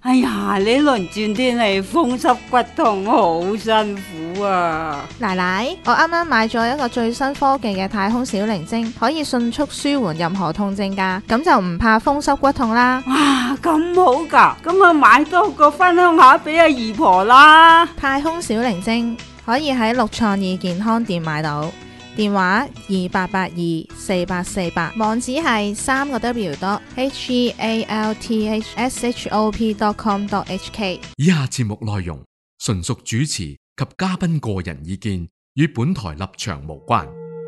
哎呀，呢輪轉天氣風濕骨痛，好辛苦啊！ 奶奶，我啱啱買咗一個最新科技嘅太空小靈精，可以迅速舒緩任何痛症㗎，咁就唔怕風濕骨痛啦。 哇，咁好㗎，咁啊買多個分享下俾阿姨婆啦。 太空小靈精可以喺六創意健康店買到，電話28824848，網址係3個W.healthshop.com.hk。 以下節目內容純屬主持及嘉賓個人意見，與本台立場無關。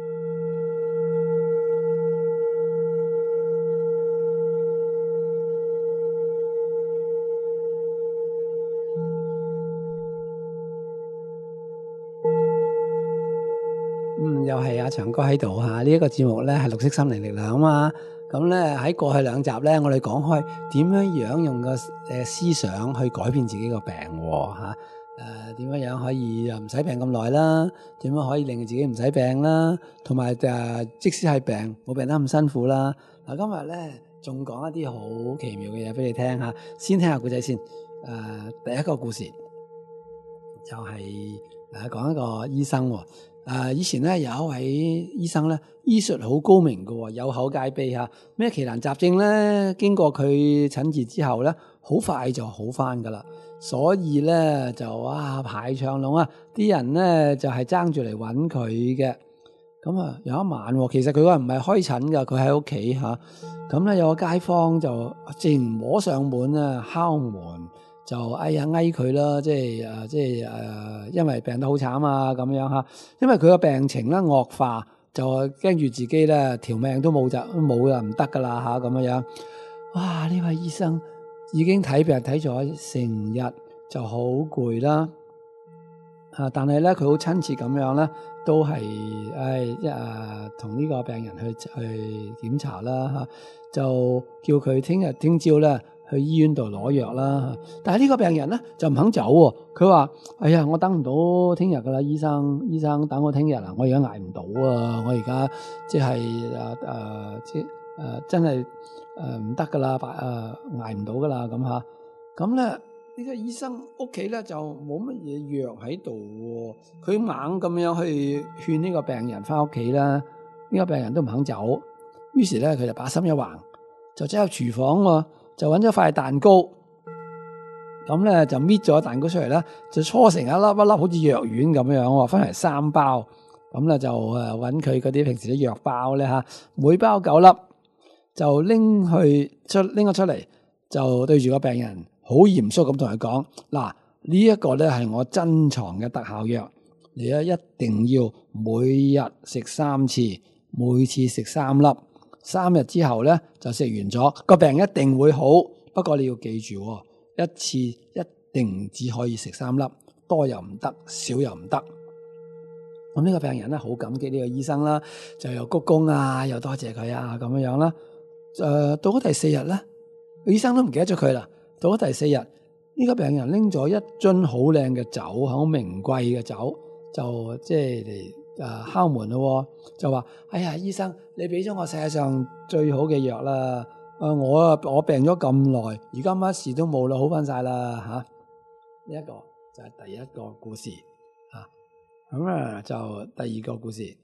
又係阿長哥喺度嚇，呢一個節目咧係綠色心靈力量啊嘛。咁咧喺過去兩集咧，我哋講開點樣用個思想去改變自己個病嚇。點樣可以唔使病咁耐啦？點樣可以令自己唔使病啦？同埋即使係病，冇病得咁辛苦啦。嗱，今日咧仲講一啲好奇妙嘅嘢俾你聽嚇。先聽下故仔先。第一個故事就係講一個醫生喎。以前咧有一位醫生咧，醫術好高明嘅，有口皆碑嚇。咩奇難雜症咧，經過佢診治之後咧，好快就好翻噶啦。所以咧就排長龍啊！啲人咧就係爭住嚟揾佢嘅。咁有一晚，其實佢嗰日唔係開診噶，佢喺屋企嚇。咁咧有個街坊就正摸上門啊，敲門。就嗌佢啦，因為病得好慘啊咁樣嚇，因為佢個病情咧惡化，就驚住自己咧條命都冇就唔得噶啦嚇咁樣。哇！呢位醫生已經睇病睇咗成日，就好攰啦。但係咧佢好親切咁樣咧，都係同呢個病人去檢查啦嚇，就叫佢聽朝咧去醫院度攞藥啦，但係呢個病人咧就唔肯走喎。佢話：哎呀，我等唔到聽日噶啦，醫生等我聽日啦，我而家捱唔到啊！我而家真係唔得噶啦，捱唔到噶啦咁嚇。咁咧呢個醫生屋企咧就冇乜嘢藥喺度喎，佢猛咁樣去勸呢個病人翻屋企啦。呢個病人都唔肯走，於是咧佢就把心一橫，就走入廚房喎。就揾咗塊蛋糕，咁咧就搣咗蛋糕出嚟咧，就搓成一粒一粒好似藥丸咁樣，分為3包，咁咧就揾佢嗰啲平時啲藥包咧嚇，每包9粒，就拎咗出嚟，就對住個病人好嚴肅咁同佢講：嗱，呢一個咧係我珍藏嘅特效藥，你咧一定要每日食3次，每次食3粒。3日之後咧就食完咗，個病一定會好。不過你要記住，一次一定只可以食3粒，多又唔得，少又唔得。咁呢個病人咧好感激呢個醫生啦，就又鞠躬啊，又多謝佢啊咁樣啦。到咗第4日咧，個醫生都唔記得咗佢啦。到咗第4日，呢個病人拎咗一樽好靚嘅酒，好名貴嘅酒，就即係嚟敲門咯，就話：哎呀，醫生，你俾咗我世界上最好嘅藥啦！我病咗咁耐，而家乜事都冇啦，好翻晒啦嚇！呢一個就係第一個故事嚇。咁就第二個故事。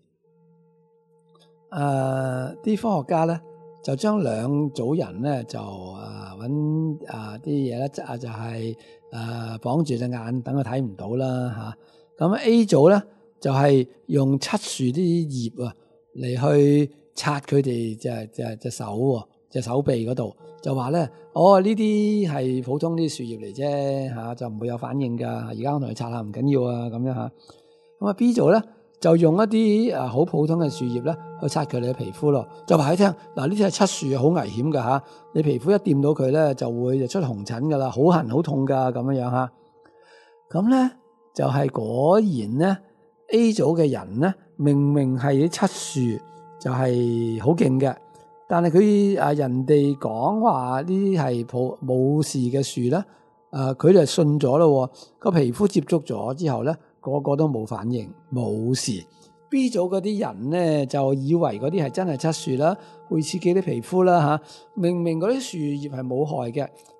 啲科學家咧就將2組人咧就揾啲嘢咧就係綁住隻眼，等佢睇唔到啦嚇。咁 A 組咧就係用漆樹啲葉嚟去擦佢哋隻手臂嗰度，就話咧：呢啲係普通啲樹葉嚟啫嚇，就唔會有反應噶。而家我同佢擦下唔緊要啊，咁樣嚇。咁B 組咧就用一啲好普通嘅樹葉咧去擦佢哋嘅皮膚咯，就話佢聽：嗱，呢啲係漆樹，好危險噶嚇，你皮膚一掂到佢咧就會出紅疹噶啦，好痕好痛噶咁樣嚇。咁咧就係果然咧。A 組嘅人咧，明明係啲漆樹，就係好勁嘅，但係佢人哋講話呢啲係冇事嘅樹咧，佢就信咗咯。個皮膚接觸咗之後咧，個個都冇反應，冇事。B 組嗰啲人咧就以為嗰啲係真係漆樹啦，會刺激啲皮膚啦嚇。明明嗰啲樹葉係冇害嘅，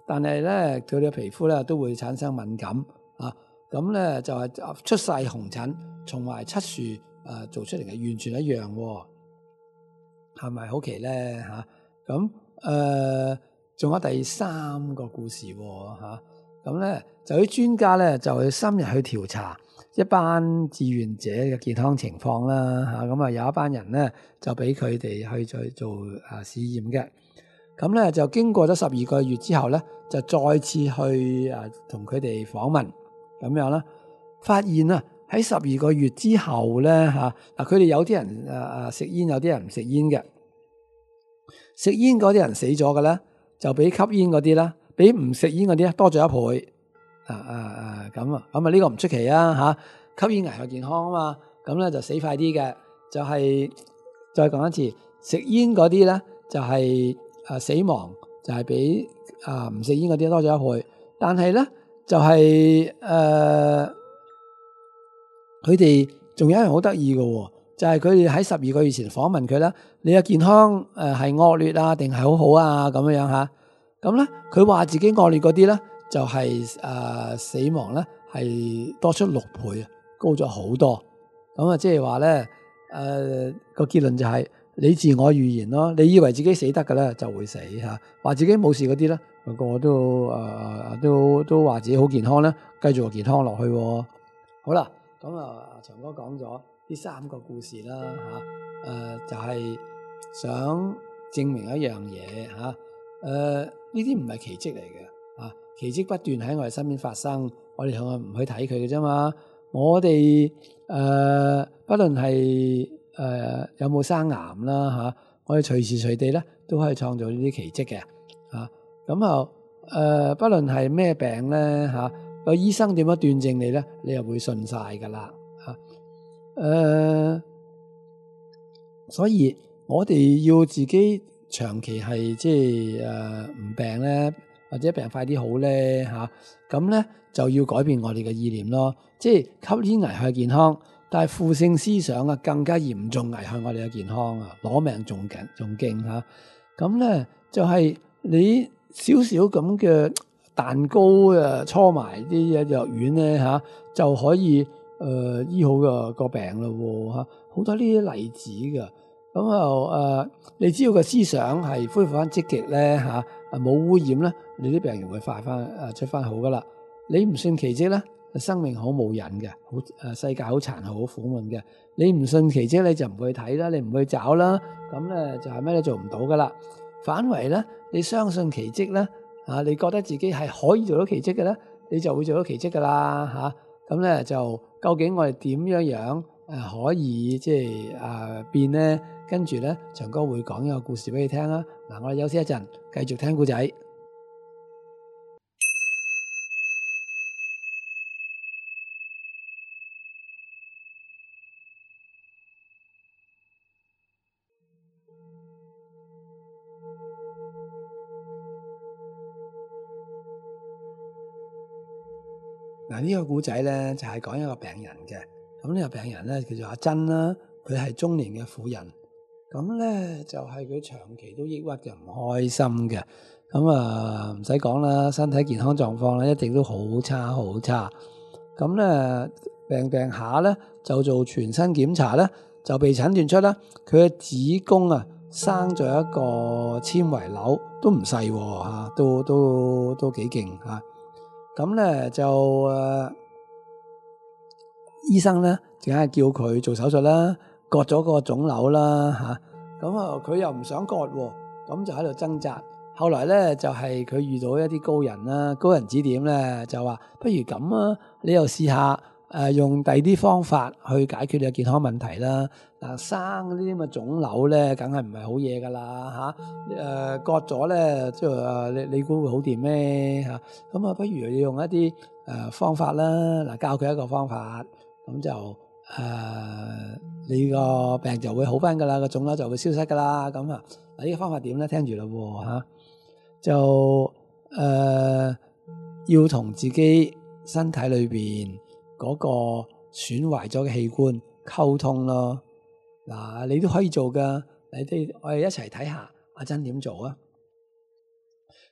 但係咧佢哋嘅皮膚咧都會產生敏感啊。咁咧就係出世紅疹，同埋漆樹做出嚟嘅完全一樣喎，係咪好奇咧嚇？咁仲有第三個故事喎嚇。咁咧就啲專家咧就去深入去調查一班志願者嘅健康情況啦嚇。咁啊有一班人咧就俾佢哋去再做試驗嘅。咁咧就經過咗12個月之後咧，就再次去同佢哋訪問咁樣啦，發現啊喺12個月之後咧嚇，佢哋有啲人食煙，有啲人唔食煙嘅。食煙嗰啲人死咗嘅咧，就比吸煙嗰啲啦，比唔食煙嗰啲咧多咗1倍。咁呢個唔出奇啊嚇，吸煙危害健康啊嘛，咁咧就死快啲嘅。就係再講一次，食煙嗰啲咧就係死亡就係比唔食煙嗰啲多咗1倍。但係咧就係佢哋仲有一樣好得意嘅喎，就係佢哋喺12個月前訪問佢啦，你嘅健康係惡劣啊定係好好啊咁樣嚇。咁咧佢話自己惡劣嗰啲咧就係死亡咧係多出6倍，高咗好多。咁即係話咧個結論就係你自我預言咯，你以為自己死得嘅咧就會死嚇，話自己冇事嗰啲咧個個都話自己好健康咧，繼續健康落去喎。好啦，咁長哥講咗呢3個故事啦就係想證明一樣嘢嚇，呢啲唔係奇蹟嚟嘅奇蹟不斷喺我哋身邊發生，我哋唔去睇佢嘅啫嘛。我哋不論係有冇生癌啦我哋隨時隨地咧都可以創造呢啲奇蹟嘅咁不論係咩病咧個醫生點樣斷症你咧，你又會信晒噶啦所以我哋要自己長期係即係唔病咧，或者病快啲好咧咁咧就要改變我哋嘅意念咯。即係吸煙危害健康，但係負性思想更加嚴重危害我哋嘅健康攞命仲勁咁咧就係你少少咁嘅蛋糕搓埋啲藥丸咧就可以醫好個病咯好多呢啲例子㗎。咁你只要個思想係恢復翻積極咧冇污染咧，你啲病人會快翻出翻好噶啦。你唔信奇蹟咧，生命好冇癮嘅，世界好殘酷好苦悶嘅。你唔信奇蹟你就唔去睇啦，你唔去找啦，咁咧就係咩都做唔到噶啦。反為咧，你相信奇蹟咧你覺得自己係可以做到奇蹟嘅咧，你就會做到奇蹟噶啦咁咧就究竟我哋點樣可以即係變咧？跟住咧，長哥會講一個故事俾你聽啦。嗱，我哋休息一陣，繼續聽故仔。嗱，呢個故仔咧就係講一個病人嘅。咁呢個病人咧叫做阿珍啦，佢係中年嘅婦人。咁咧就係佢長期都抑鬱嘅，唔開心嘅。咁唔使講啦，身體健康狀況咧一定都好差好差。咁咧病下咧就做全身檢查咧，就被診斷出啦，佢嘅子宮生咗一個纖維瘤，都唔細都幾勁咁咧就醫生咧梗係叫佢做手術啦，割咗個腫瘤啦咁佢又唔想割咁就喺度掙扎。後來咧就係佢遇到一啲高人啦，高人指點咧就話不如咁你又試下用第二啲方法去解決你嘅健康問題啦。嗱，生呢啲咁嘅腫瘤咧梗係唔係好嘢噶啦割咗咧即係你估會好掂咩咁不如你用一啲方法啦。嗱，教佢一個方法，咁就你個病就會好翻噶啦，個腫瘤就會消失噶啦。咁呢個方法點咧？聽住啦就要同自己身體裏邊嗰個損壞咗嘅器官溝通咯。嗱，你都可以做噶，我哋一齊睇下阿珍點做啊。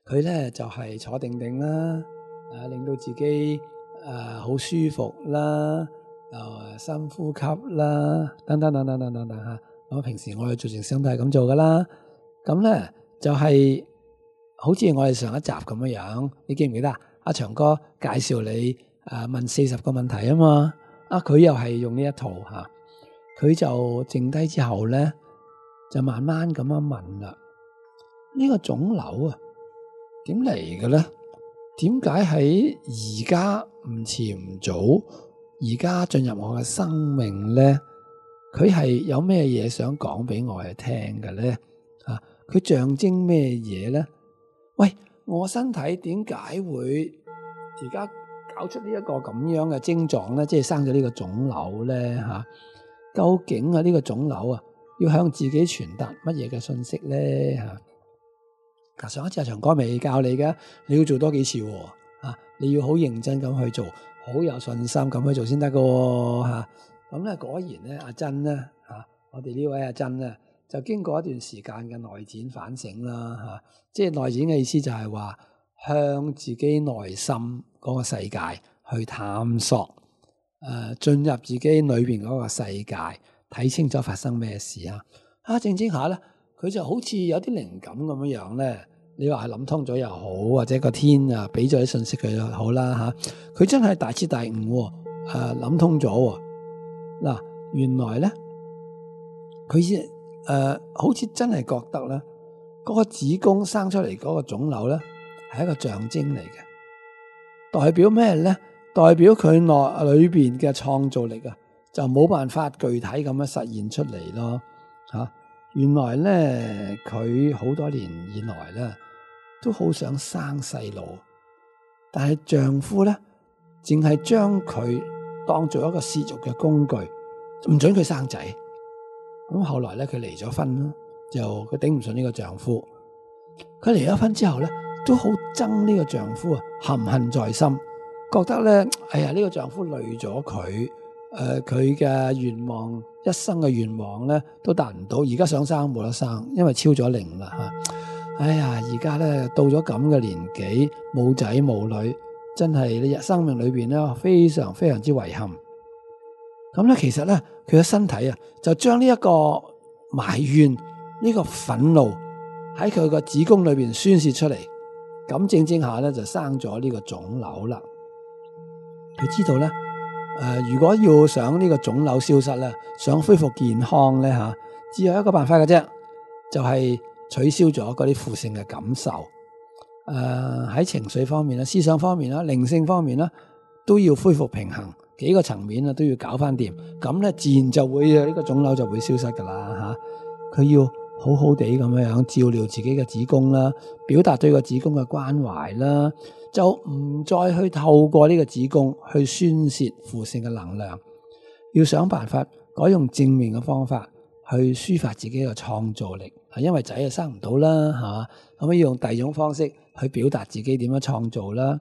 佢咧就係坐定定啦，令到自己好舒服啦，深呼吸啦，等等等等等等等嚇。咁平時我哋做靜心都係咁做噶啦。咁咧就係好似我哋上一集咁樣樣，你記唔記得阿長哥介紹你問40個問題啊嘛？佢又係用呢一套嚇，佢就靜低之後咧，就慢慢咁樣問啦。呢個腫瘤啊，點嚟嘅咧？點解喺而家唔遲唔早，而家進入我嘅生命咧？佢係有咩嘢想講俾我哋聽嘅咧？佢象徵咩嘢咧？喂，我身體點解會而家搞出呢一個咁樣嘅症狀咧？即係生咗呢個腫瘤咧？究竟呢個腫瘤啊，要向自己傳達乜嘢嘅信息咧？上一次阿長哥未教你嘅，你要做多幾次喎，你要好認真咁去做，好有信心咁去做先得㗎喎。咁咧果然咧，阿珍咧我哋呢位阿珍咧，就經過一段時間嘅內展反省啦，即係內展嘅意思就係話向自己內心嗰個世界去探索，進入自己裏邊嗰個世界，睇清楚發生咩事靜下咧，佢就好似有啲靈感咁樣樣咧。你話係諗通咗又好，或者個天俾咗啲信息佢又好啦佢真係大徹大悟，諗通咗。嗱，原來咧佢好似真係覺得咧，嗰個子宮生出嚟嗰個腫瘤咧係一個象徵嚟嘅，代表咩咧？代表佢裏邊嘅創造力就冇辦法具體咁樣實現出嚟咯。原來咧佢好多年以來咧都好想生細路，但係丈夫咧淨係將佢當做一個泄欲嘅工具，唔准佢生仔。咁後來咧佢離咗婚啦，就佢頂唔順呢個丈夫。佢離咗婚之後咧，都好憎呢個丈夫含恨在心，覺得咧，哎呀呢個丈夫累咗佢，佢嘅願望，一生嘅願望咧都達唔到，而家想生冇得生，因為超咗齡啦哎呀，而家咧到咗咁嘅年紀，冇仔冇女，真係你生命裏邊咧非常非常之遺憾。咁咧其實咧佢嘅身體就將呢一個埋怨，呢個憤怒喺佢個子宮裏邊宣泄出嚟，咁正下咧就生咗呢個腫瘤啦。佢知道咧，如果要想呢個腫瘤消失咧，想恢復健康咧只有一個辦法嘅啫，就係取消咗嗰啲負性嘅感受，喺情緒方面啦、思想方面啦、靈性方面啦，都要恢復平衡，幾個層面都要搞翻掂，咁咧自然就會呢個腫瘤就會消失噶啦佢要好好地咁樣照料自己嘅子宮啦，表達對個子宮嘅關懷啦，就唔再去透過呢個子宮去宣泄負性嘅能量，要想辦法改用正面嘅方法去抒發自己嘅創造力。因為仔生唔到啦，咁要用第二種方式去表達自己點樣創造啦。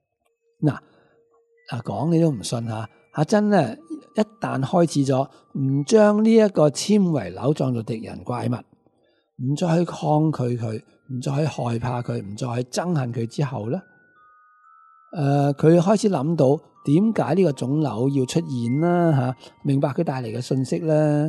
講你都唔信阿珍咧，一旦開始咗唔將呢一個纖維瘤當作敵人怪物，唔再去抗拒佢，唔再去害怕佢，唔再去憎恨佢之後咧，佢開始諗到點解呢個腫瘤要出現啦明白佢帶嚟嘅信息咧，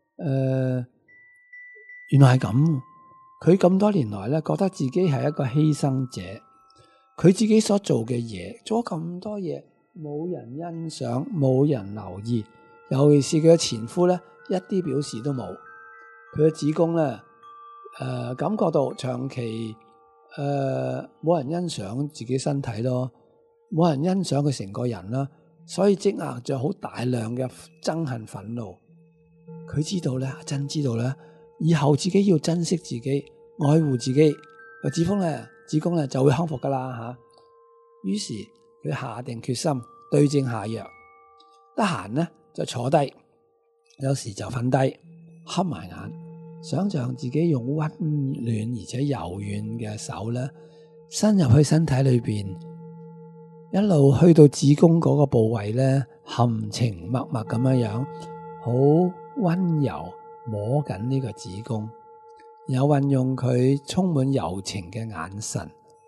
原來係咁。佢咁多年來咧，覺得自己係一個犧牲者，佢自己所做嘅嘢，做咗咁多嘢，冇人欣賞，冇人留意，尤其是佢嘅前夫咧，一啲表示都冇。佢嘅子宮咧，感覺到長期冇人欣賞自己身體咯，冇人欣賞佢成個人啦，所以積壓咗好大量嘅憎恨憤怒。佢知道咧，阿珍知道咧，以後自己要珍惜自己，愛護自己，個子宮咧就會康復噶啦於是佢下定決心對症下藥，得閒咧就坐低，有時就瞓低，瞌埋眼，想象自己用溫暖而且柔軟嘅手咧，伸入去身體裏邊，一路去到子宮嗰個部位咧，含情脈脈咁樣樣，好溫柔摸緊呢個子宮，然後運用佢充滿柔情嘅眼神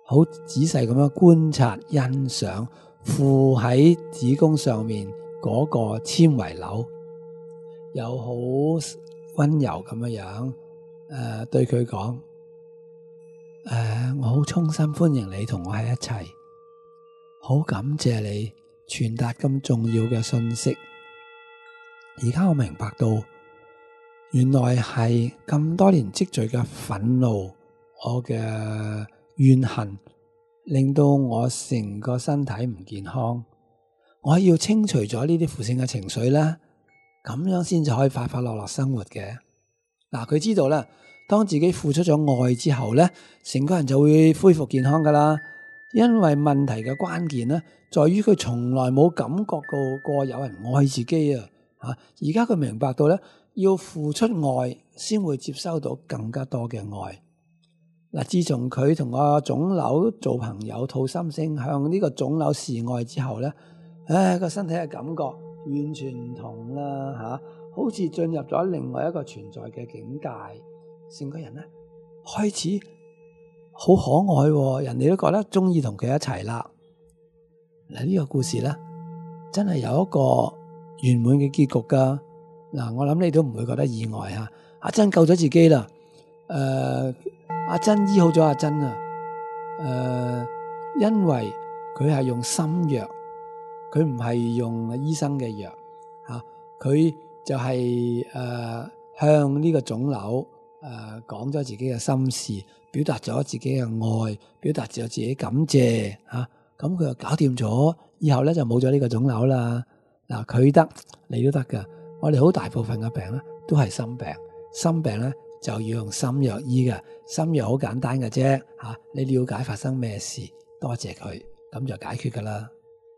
好仔細咁樣觀察欣賞附喺子宮上面嗰個纖維瘤，又好溫柔咁樣對佢講，我好衷心歡迎你同我喺一齊，好感謝你傳達咁重要嘅信息。而家我明白到，原來係咁多年積聚嘅憤怒，我嘅怨恨，令到我成個身體唔健康。我要清除咗呢啲負性嘅情緒啦，咁樣先至可以快快樂樂生活嘅。嗱，佢知道啦，當自己付出咗愛之後咧，成個人就會恢復健康噶啦。因為問題嘅關鍵咧，在於佢從來冇感覺到過有人愛自己啊！而家佢明白到咧，要付出愛先會接收到更加多嘅愛。嗱，自從佢同個腫瘤做朋友，吐心聲向呢個腫瘤示愛之後咧，個身體嘅感覺完全唔同啦，好似進入咗另外一個存在嘅境界，成個人咧開始好可愛，人哋都覺得中意同佢一齊啦。嗱，呢個故事咧真係有一個圓滿嘅結局噶。嗱，我諗你都唔會覺得意外吓。阿珍救咗自己啦，阿珍醫好咗阿珍啊，因為佢係用心藥，佢唔係用醫生嘅藥吓，佢就係向呢個腫瘤講咗自己嘅心事，表達咗自己嘅愛，表達咗自己感謝吓，咁佢就搞掂咗，以後咧就冇咗呢個腫瘤啦。嗱，佢得，你都得噶。我哋好大部分嘅病咧都係心病，心病咧就要用心藥醫嘅，心藥好簡單嘅啫吓，你了解發生咩事，多謝佢，咁就解決噶啦。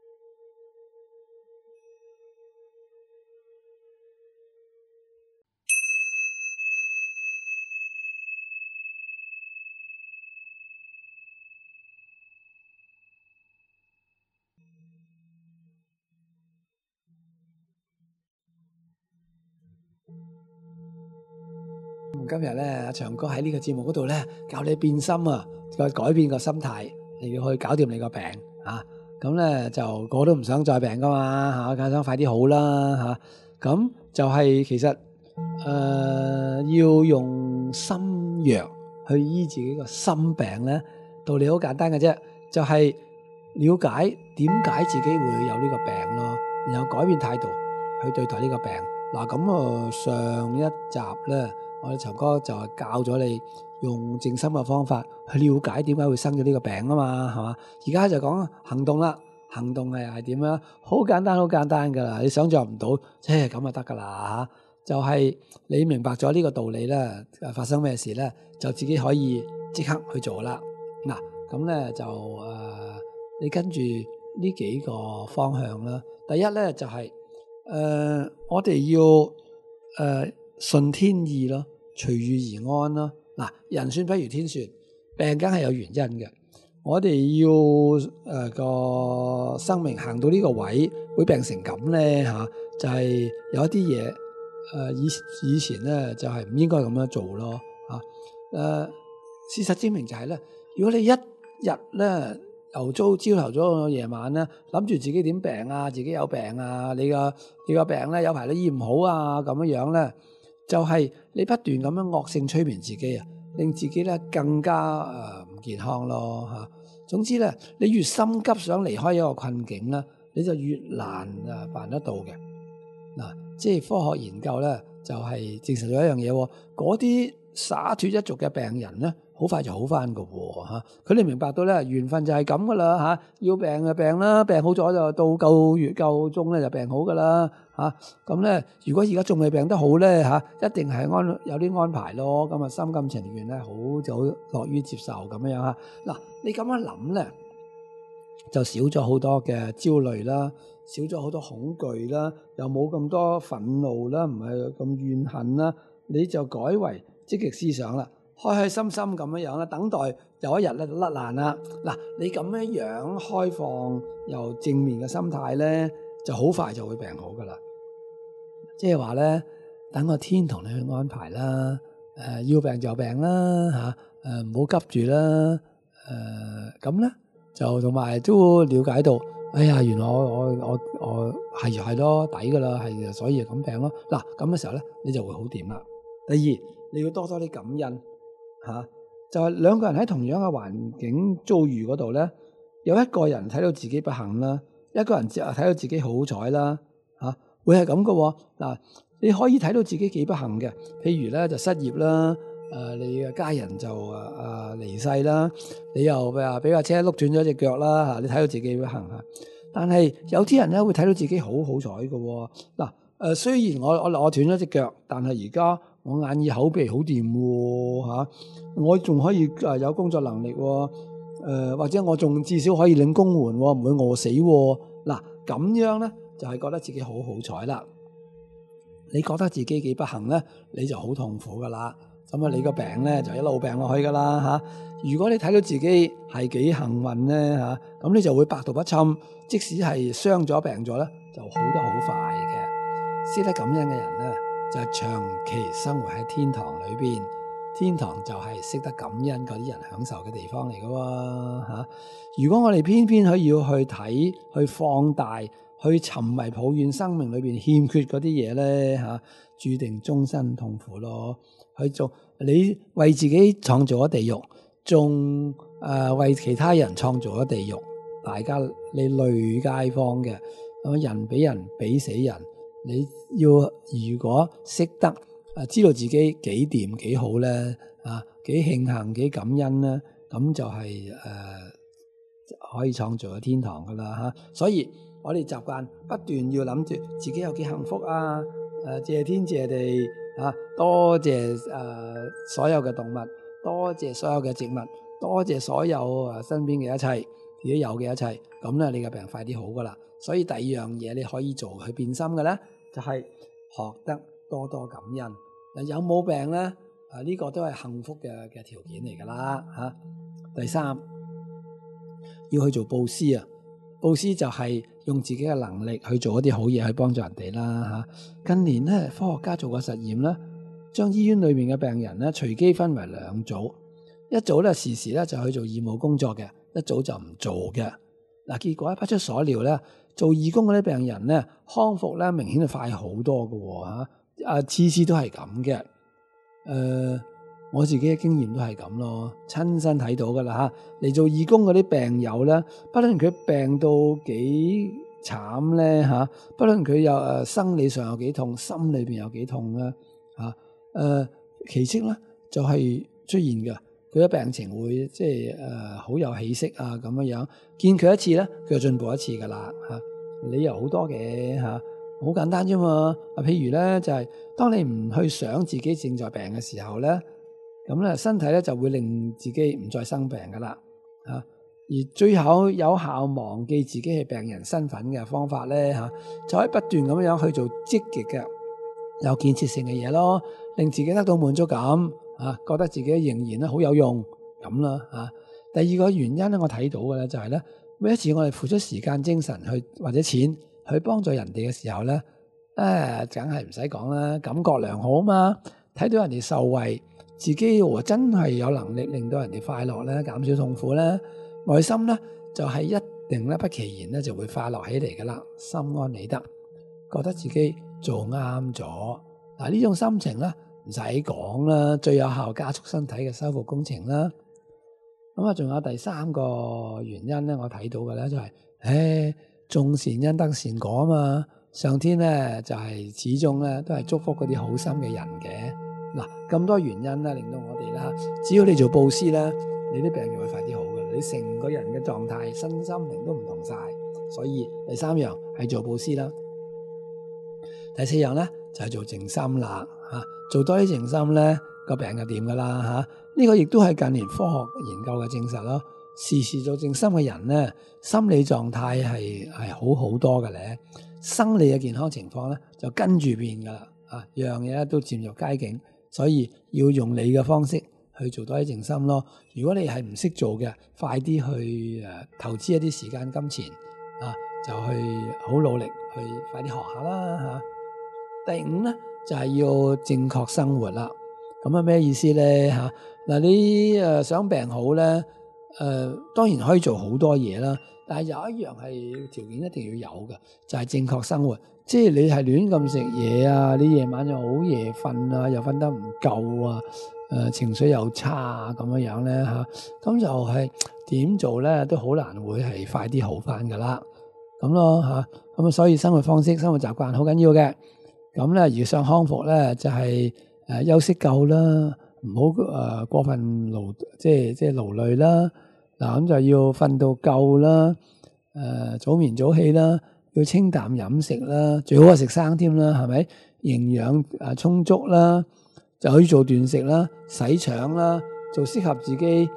今日咧，阿長哥喺呢個節目嗰度咧，教你變心啊，改變個心態，你要去搞掂你個病啊。咁咧就個個都唔想再病噶嘛，吓，想快啲好啦吓。咁就係其實要用心藥去醫自己個心病咧，道理好簡單嘅啫，就係了解點解自己會有呢個病咯，然後改變態度去對待呢個病。嗱，咁上一集咧，我哋長哥就係教咗你用靜心嘅方法去了解點解會生咗呢個病啊嘛，係嘛？而家就講行動啦，行動係點樣？好簡單，好簡單噶啦，你想象唔到，咁就得噶啦吓。就係你明白咗呢個道理咧，發生咩事咧，就自己可以即刻去做啦。嗱，咁咧就你跟住呢幾個方向啦。第一咧就係我哋要順天意咯，隨遇而安咯。嗱，人算不如天算，病梗係有原因嘅。我哋要個生命行到呢個位，會病成咁咧吓，就係有一啲嘢以前咧就係唔應該咁樣做咯吓。事實證明就係咧，如果你一日咧由朝頭早到夜晚咧，諗住自己點病啊，自己有病啊，你個病咧有排都醫唔好啊，咁樣咧，就係你不斷咁樣惡性催眠自己啊，令自己咧更加唔健康咯吓。總之咧，你越心急想離開一個困境咧，你就越難辦得到嘅。嗱，即係科學研究咧，就係證實咗一樣嘢，嗰啲灑脫一族嘅病人咧，好快就好翻噶吓。佢哋明白到咧，緣分就係咁噶啦吓，要病就病啦，病好咗就到夠月夠鐘咧就病好噶啦吓。咁咧，如果而家仲未病得好咧吓，一定係有啲安排咯。咁啊，心甘情願咧，好就好樂於接受咁樣吓。嗱，你咁樣諗咧，就少咗好多嘅焦慮啦，少咗好多恐懼啦，又冇咁多憤怒啦，唔係咁怨恨啦，你就改為積極思想啦，開開心心咁樣啦，等待有一日咧就甩爛啦。嗱，你咁樣開放又正面嘅心態咧，就好快就會病好噶啦。即係話咧，等個天同你去安排啦。要病就病啦吓，唔好急住啦。 咁咧就同埋都了解到，哎呀，原來我係咯抵噶啦，係所以咁病咯。嗱咁嘅時候咧，你就會好掂啦。第二，你要多啲感恩嚇，就係兩個人喺同樣嘅環境遭遇嗰度咧，有一個人睇到自己不幸啦，一個人睇到自己好彩啦嚇，會係咁嘅喎。嗱，你可以睇到自己幾不幸嘅，譬如咧就失業啦。你嘅家人就離世啦，你又俾架車碌斷咗隻腳啦嚇，你睇到自己不幸嚇。但係有啲人咧會睇到自己好好彩嘅喎。嗱雖然我斷咗隻腳，但係而家我眼耳口鼻好掂喎嚇，我仲可以有工作能力喎，或者我仲至少可以領工援喎，唔會餓死喎。嗱咁樣咧就係覺得自己好好彩啦。你覺得自己幾不幸咧，你就好痛苦噶啦。咁你個病咧就一路病落去噶啦嚇。如果你睇到自己係幾幸運咧嚇，咁你就會百毒不侵，即使係傷咗病咗咧，就好得好快嘅。識得感恩嘅人咧，就係長期生活喺天堂裏邊。天堂就係識得感恩嗰啲人享受嘅地方嚟嘅喎嚇。如果我哋偏偏要去睇、去放大、去沉迷抱怨生命裏邊欠缺嗰啲嘢咧嚇，注定終身痛苦咯。去做你為自己創造咗地獄，仲為其他人創造咗地獄，大家你累街坊嘅，咁人比人比死人。你要如果識得知道自己幾掂幾好咧，幾慶幸幾感恩咧，咁就係可以創造咗天堂噶啦嚇。所以我哋習慣不斷要諗住自己有幾幸福啊，謝天謝地。多謝所有嘅動物，多謝所有嘅植物，多謝所有身邊嘅一切，自己有嘅一切，咁咧你嘅病快啲好噶啦。所以第二樣嘢你可以做去變心嘅咧，就係學得多多感恩。有冇病咧？呢個都係幸福嘅條件嚟噶啦嚇。第三，要去做布施啊！布施就係用自己嘅能力去做一啲好嘢去幫助人哋啦嚇。近年咧，科學家做過實驗啦，將醫院裏面嘅病人咧隨機分為兩組，一組咧時時咧就去做義務工作嘅，一組就唔做嘅。嗱，結果不出所料咧，做義工嗰啲病人咧康復咧明顯係快好多嘅嚇，次次都係咁嘅。我自己嘅經驗都係咁咯，親身睇到噶啦嚇。嚟做義工嗰啲病友咧，不論佢病到幾慘咧嚇，不論佢有生理上有幾痛，心裏邊有幾痛咧嚇，奇蹟咧就係出現嘅。佢嘅病情會即係好有起色啊咁樣，見佢一次咧，佢就進步一次噶啦嚇。理由好多嘅嚇，好簡單啫嘛。譬如咧就係當你唔去想自己正在病嘅時候咧，咁咧身體咧就會令自己唔再生病噶啦嚇。而最後有效忘記自己係病人身份嘅方法咧嚇，就可以不斷咁樣去做積極嘅有建設性嘅嘢咯，令自己得到滿足感嚇，覺得自己仍然咧好有用咁啦嚇。第二個原因咧，我睇到嘅咧就係咧，每一次我哋付出時間、精神去或者錢去幫助人哋嘅時候咧，梗係唔使講啦，感覺良好啊嘛，睇到人哋受惠，自己真係有能力令到人哋快樂咧，減少痛苦咧，內心咧就係一定咧不其然咧就會快樂起嚟噶啦，心安理得，覺得自己做啱咗。嗱，呢種心情咧唔使講啦，最有效加速身體嘅修復工程啦。咁啊，仲有第三個原因咧，我睇到嘅咧就係，種善因得善果啊嘛，上天咧就係始終咧都係祝福嗰啲好心嘅人嘅。嗱，咁多原因咧令到我哋啦，只要你做布施咧，你啲病就會快啲好嘅，你成個人嘅狀態、身心靈都唔同晒。所以第三樣係做布施啦，第四樣咧就係做靜心啦嚇，做多啲靜心咧個病就掂噶啦嚇。呢個亦都係近年科學研究嘅證實咯。時時做靜心嘅人咧，心理狀態係好好多嘅咧，生理嘅健康情況咧就跟住變噶啦樣嘢都漸入佳境。所以要用你嘅方式去做多啲靜心咯。如果你係唔識做嘅，快啲去投資一啲時間金錢就去好努力去快啲學下啦嚇。第五咧就係要正確生活啦。咁咩意思咧嚇？嗱，你想病好咧， 當然可以做好多嘢啦，但係有一樣係條件一定要有嘅，就係正確生活。即係你係亂咁食嘢啊，你夜晚又好夜瞓啊，又瞓得唔夠啊，情緒又差啊咁樣咧嚇，咁就係點做咧都好難會係快啲好翻噶啦，咁咯嚇，咁啊所以生活方式、生活習慣好緊要嘅。咁咧，而想康復咧就係休息夠啦，唔好過分即係勞累啦。嗱，咁就要瞓到夠啦，早眠早起啦，要清淡飲食啦，最好係食生添啦，係咪？營養充足啦，就可以做斷食啦、洗腸啦，做適合自己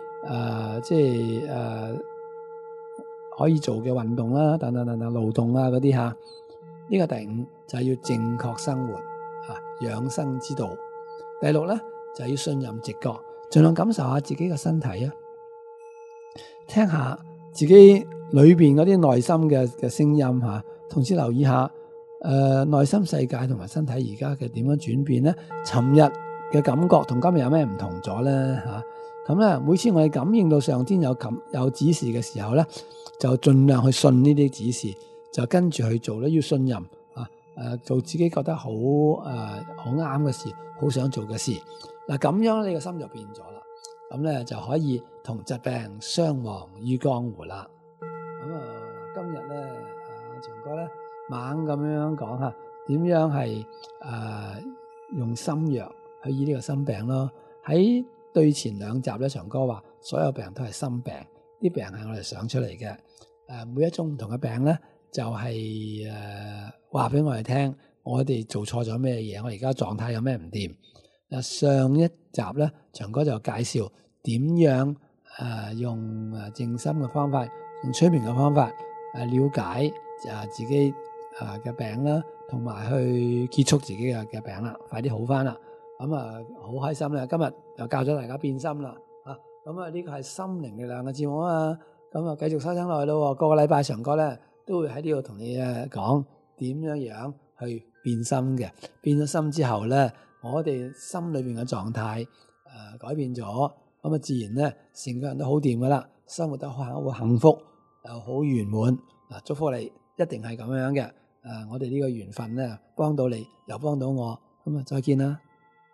可以做嘅運動啦，等等勞動啊嗰啲嚇。呢個第五就係要正確生活養生之道。第六咧就係要信任直覺，盡量感受下自己嘅身體啊，聽下自己裏邊嗰啲內心嘅聲音嚇，同時留意下內心世界同埋身體而家嘅點樣轉變咧。尋日嘅感覺同今日有咩唔同咗咧嚇？咁咧每次我哋感應到上天有指示嘅時候咧，就盡量去信呢啲指示，就跟住去做咧，要信任做自己覺得好啱嘅事，好想做嘅事。嗱，咁樣你個心就變咗啦，咁咧就可以同疾病相忘於江湖啦。咁今日咧長哥咧猛咁樣講下點樣係用心藥去醫呢個心病咯。喺對前兩集咧，長哥話所有病都係心病，啲病係我哋想出嚟嘅。每一種唔同嘅病咧，就係話俾我哋聽，我哋做錯咗咩嘢，我而家狀態有咩唔掂。上一集咧，長哥就介紹點樣用靜心嘅方法，用催眠嘅方法了解自己嘅病啦，同埋去結束自己嘅病啦，快啲好翻啦。咁好開心啦！今日又教咗大家變心啦，咁呢個係心靈力量嘅節目啊，咁繼續收聽落去咯。個個禮拜長哥咧都會喺呢度同你講點樣去變心嘅。變咗心之後咧，我哋心裏邊嘅狀態改變咗，咁自然咧成個人都好掂噶啦，生活得好幸福又好圓滿。祝福你一定係咁樣嘅。我哋呢個緣分咧幫到你又幫到我，咁再見啦。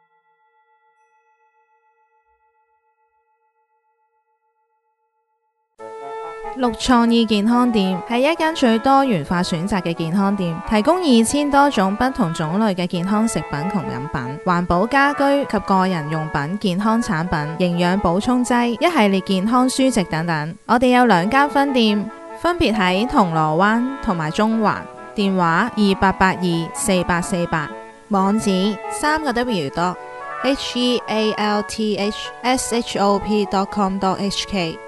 綠創意健康店係一間最多元化選擇嘅健康店，提供2000多種不同種類嘅健康食品同飲品、環保家居及個人用品、健康產品、營養補充劑、一系列健康書籍等等。我哋有2間分店，分別喺銅鑼灣同埋中環，電話28824848，網址3W.healthshop.com.hk。